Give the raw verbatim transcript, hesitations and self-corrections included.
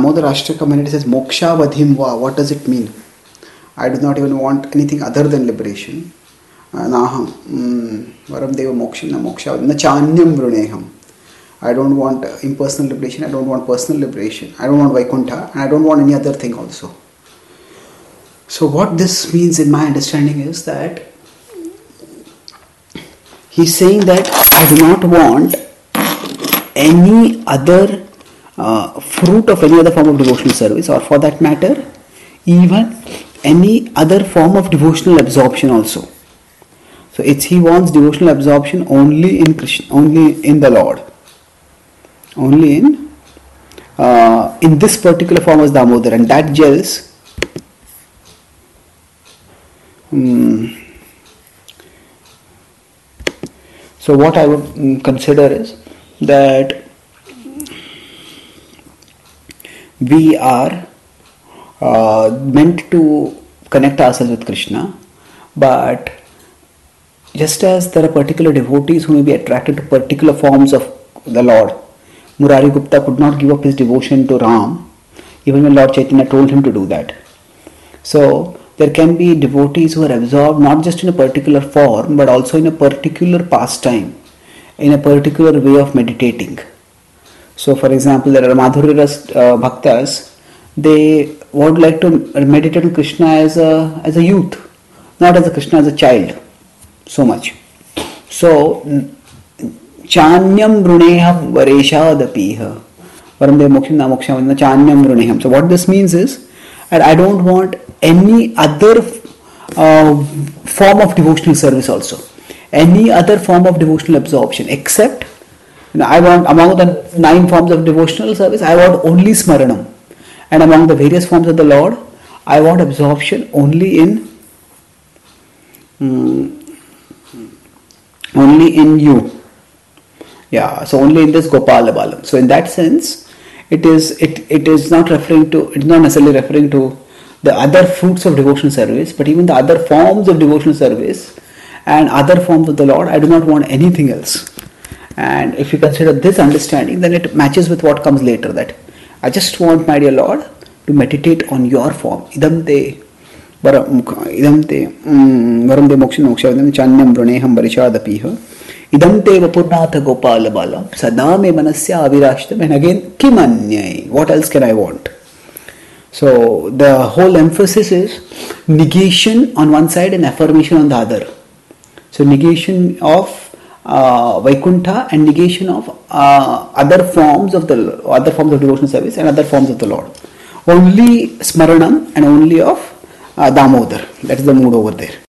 Damodar Ashtaka, when it says moksha vadhim va, what does it mean? I do not even want anything other than liberation. Naham varam deva mokshina moksha na chanyam vruneham. I don't want impersonal liberation, I don't want personal liberation, I don't want Vaikuntha, and I don't want any other thing also. So what this means in my understanding is that he's saying that I do not want any other uh, fruit of any other form of devotional service, or for that matter, even any other form of devotional absorption also. So it's he wants devotional absorption only in Krishna, only in the Lord, only in uh, in this particular form as Damodar, and that gels. Um, so what I would um, consider is that we are uh, meant to connect ourselves with Krishna, but just as there are particular devotees who may be attracted to particular forms of the Lord, Murari Gupta could not give up his devotion to Ram even when Lord Chaitanya told him to do that. So there can be devotees who are absorbed not just in a particular form but also in a particular pastime, in a particular way of meditating. So for example, there are Madhurya Ras uh, Bhaktas, they would like to meditate on Krishna as a, as a youth, not as a Krishna as a child, so much. So, Chanyam Bruneham Vareshadapiha Varamde Moksham Na Moksham Chanyam Bruneham. So what this means is that I don't want any other uh, form of devotional service also, any other form of devotional absorption, except, you know, I want among the nine forms of devotional service, I want only Smaranam, and among the various forms of the Lord, I want absorption only in um, only in you. Yeah, so only in this Gopala Balam. So in that sense, it is it it is not referring to, it's not necessarily referring to the other fruits of devotional service, but even the other forms of devotional service and other forms of the Lord. I do not want anything else. And if you consider this understanding, then it matches with what comes later, that I just want, my dear Lord, to meditate on your form. Idam te idam te varam de moksha moksha idam chanyam bruneham varishadapiha idam te vapurnatha gopala balam sada me manasya avirashtam. And again, kimanyai, what else can I want? So the whole emphasis is negation on one side and affirmation on the other. So negation of uh, Vaikuntha and negation of uh, other forms of the other forms of devotional service and other forms of the Lord. Only Smaranam and only of uh, Damodar. That is the mood over there.